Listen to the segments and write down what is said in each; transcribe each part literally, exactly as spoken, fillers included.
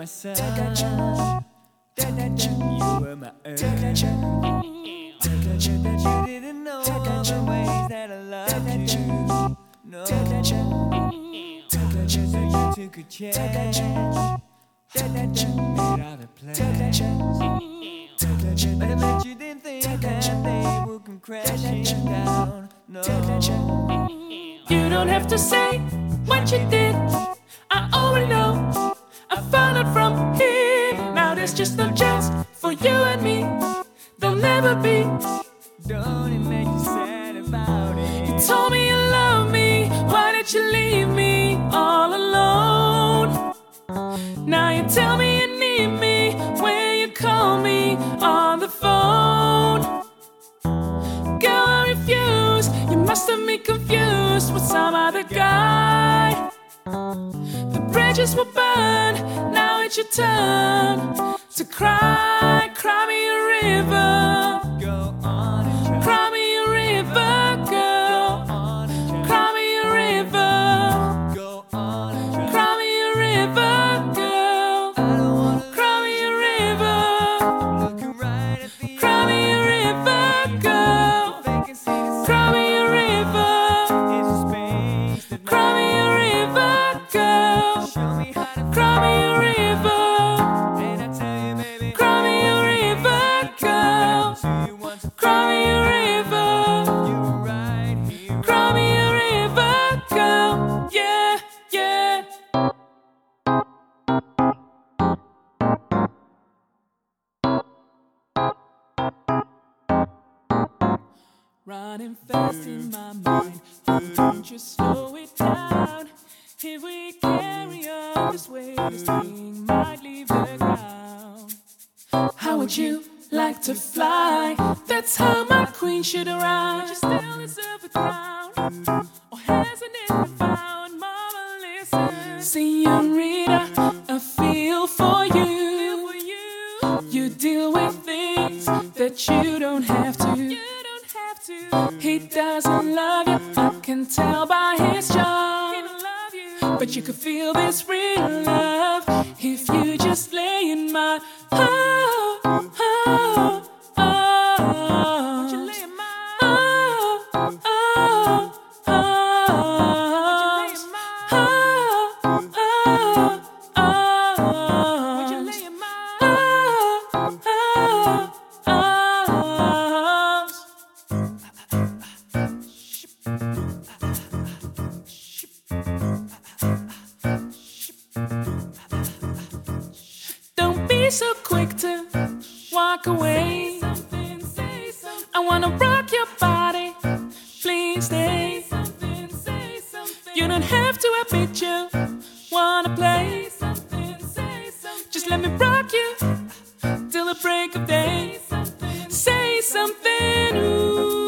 sun. You were my earth. You didn't know all the ways that I loved you. No. So you took a chance. Made all the plans. But I bet you didn't think that they would come crashing down. No. You don't have to say what you did. I already know. I found out from him. Now there's just no chance for you and me. There'll never be. Don't it make you sad about it? You told me you love me. Why did you leave me all alone? Now you tell me you need me when you call me on the phone. Girl, I refuse. You must have me confused with some other guy. The bridges will burn. Now it's your turn to cry. Cry me a river. Go on and try. Cry me a river, girl. Go on and try. Cry me a river. Go on and try. Cry me a river, girl. I don't wanna Cry me a river. I'm looking right at the Cry me a river, girl. They can see the Cry me a river. It's a space that Cry me a river, girl. show me how to Cry me a river. and I tell you, baby, Cry me a river, girl. so you want to Cry me a river. you were right here. Cry me a river, girl. Yeah, yeah. Running fast in my mind. Don't you slow it down. If we carry on this way, this thing might leave the ground. How would you like to fly? That's how my queen should arrive. Would you still deserve a crown? Or hasn't it been found? Mama, listen. Señorita, I feel for you. You deal with things that you don't have to. You don't have to. He doesn't love you, I can tell by his charm. He don't love you, but you could feel this real love if you just lay in my oh, oh, oh. Would you lay in my oh, oh, oh. Would you lay in my oh, oh, oh. Would you lay in my oh, oh, don't be so quick to walk away. I wanna rock your body. Please stay. You don't have to admit you wanna play. Just let me rock you till the break of day. Say something. Ooh.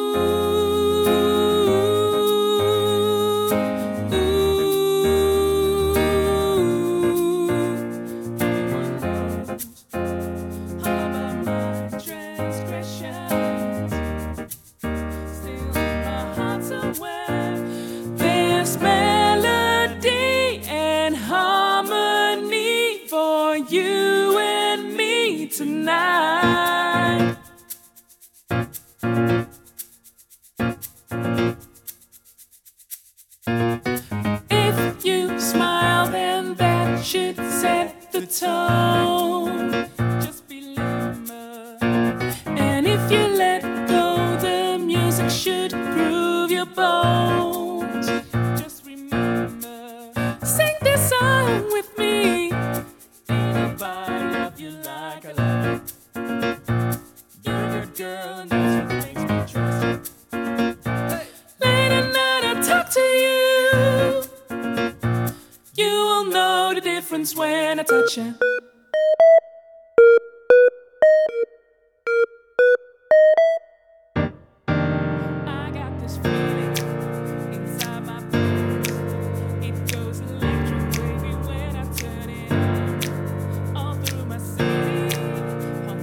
There's melody and harmony for you and me tonight. If you smile, then that should set the tone. Just remember. And if you let go, the music should groove your bones. Just remember. Sing this song with me. Ain't nobody love you like I love you. You're a good girl, and that's what makes me trust you. Late at night I talk to you. You will know the difference when I touch you. I got this feeling inside my bones. It goes electric wavy when I turn it on. All through my city, all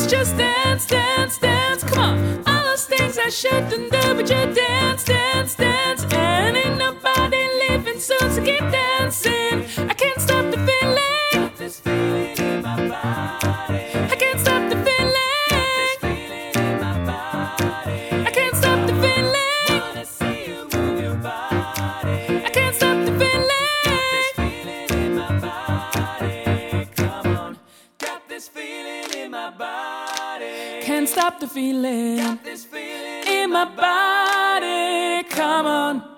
let's just dance, dance, dance. Come on, all those things I shouldn't do, but you dance, dance, dance. And ain't nobody leaving soon, so keep dancing. I can't stop the feeling, this feeling in my body. I can't stop the feeling, This feeling in my body. I can't stop the feeling, Wanna see you move your body. I can't stop the feeling. This feeling in my body. Come on, got this feeling in my body. Can't stop the feeling Got this feeling in my body. Come on.